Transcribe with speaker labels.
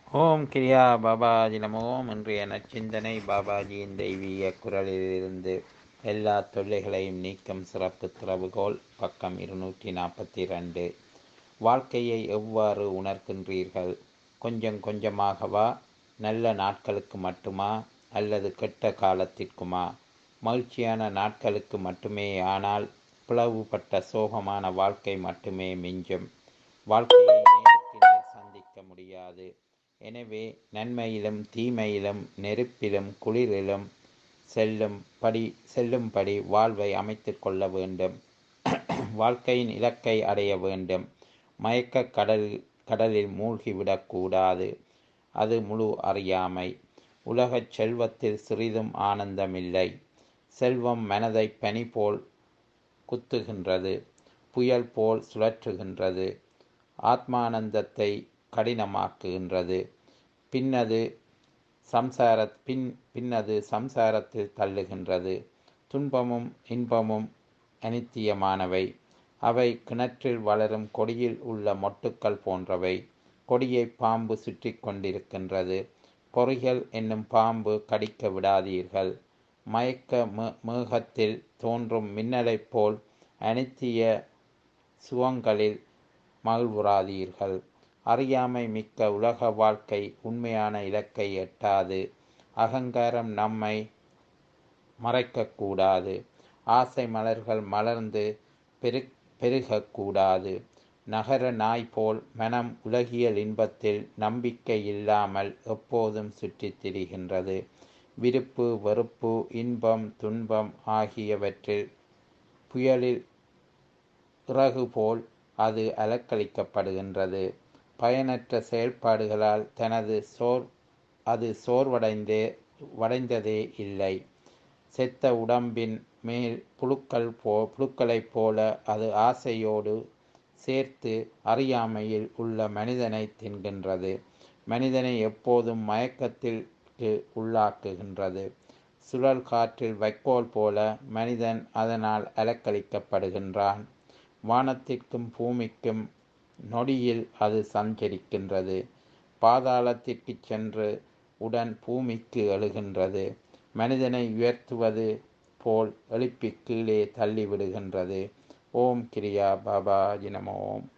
Speaker 1: ஓம் கிரியா பாபாஜி நமோ. இன்றைய நச்சிந்தனை பாபாஜியின் தெய்வீக குரலிலிருந்து. எல்லா தொல்லைகளையும் நீக்கும் சிறப்பு திறவுகோல். பக்கம் 242. வாழ்க்கையை எவ்வாறு உணர்கின்றீர்கள்? கொஞ்சம் கொஞ்சமாகவா? நல்ல நாட்களுக்கு மட்டுமா, அல்லது கெட்ட காலத்திற்குமா? மகிழ்ச்சியான நாட்களுக்கு மட்டுமே. ஆனால் பிளவுபட்ட சோகமான வாழ்க்கை மட்டுமே மிஞ்சும். வாழ்க்கையை நேருக்கு நேர் சந்திக்க முடியாது. எனவே நன்மையிலும் தீமையிலும் நெருப்பிலும் குளிரிலும் செல்லும்படி வாழ்வை அமைத்து கொள்ள வேண்டும். வாழ்க்கையின் இலக்கை அடைய வேண்டும். மயக்க கடலில் மூழ்கிவிடக்கூடாது. அது முழு அறியாமை. உலகச் செல்வத்தில் சிறிதும் ஆனந்தமில்லை. செல்வம் மனதை பனி போல் குத்துகின்றது, புயல் போல் சுழற்றுகின்றது, ஆத்மானந்தத்தை கடினமாக்குகின்றது. பின்னது சம்சாரத்தில் தள்ளுகின்றது. துன்பமும் இன்பமும் அனித்தியமானவை. அவை கிணற்றில் வளரும் கொடியில் உள்ள மொட்டுக்கள் போன்றவை. கொடியை பாம்பு சுற்றி கொண்டிருக்கின்றது. பொறிகள் என்னும் பாம்பு கடிக்க விடாதீர்கள். மயக்க மேகத்தில் தோன்றும் மின்னலைப் போல் அனித்திய சுகங்களில் மகிழ்வுறாதீர்கள். அறியாமை மிக்க உலக வாழ்க்கை உண்மையான இலக்கை எட்டாது. அகங்காரம் நம்மை மறைக்கக்கூடாது. ஆசை மலர்கள் மலர்ந்து பெருகக்கூடாது. நகர நாய் போல் மனம் உலகியல் இன்பத்தில் நம்பிக்கை இல்லாமல் எப்போதும் சுற்றித் திரிகின்றது. விருப்பு வெறுப்பு இன்பம் துன்பம் ஆகியவற்றில் புயலில் இறகு போல் அது அலக்களிக்கப்படுகின்றது. பயனற்ற செயல்பாடுகளால் அது சோர்வடைந்ததே இல்லை. செத்த உடம்பின் மேல் புழுக்களைப் போல அது ஆசையோடு சேர்த்து அறியாமையில் உள்ள மனிதனை தின்கின்றது. மனிதனை எப்போதும் மயக்கத்திற்கு உள்ளாக்குகின்றது. சுழல் காற்றில் வைக்கோல் போல மனிதன் அதனால் அலக்களிக்கப்படுகின்றான். வானத்திற்கும் பூமிக்கும் நொடியில் அது சஞ்சரிக்கின்றது. பாதாளத்திற்கு சென்று உடன் பூமிக்கு எழுகின்றது. மனிதனை உயர்த்துவது போல் எழுப்பி கீழே தள்ளிவிடுகின்றது. ஓம் கிரியா பாபாஜி நமோ.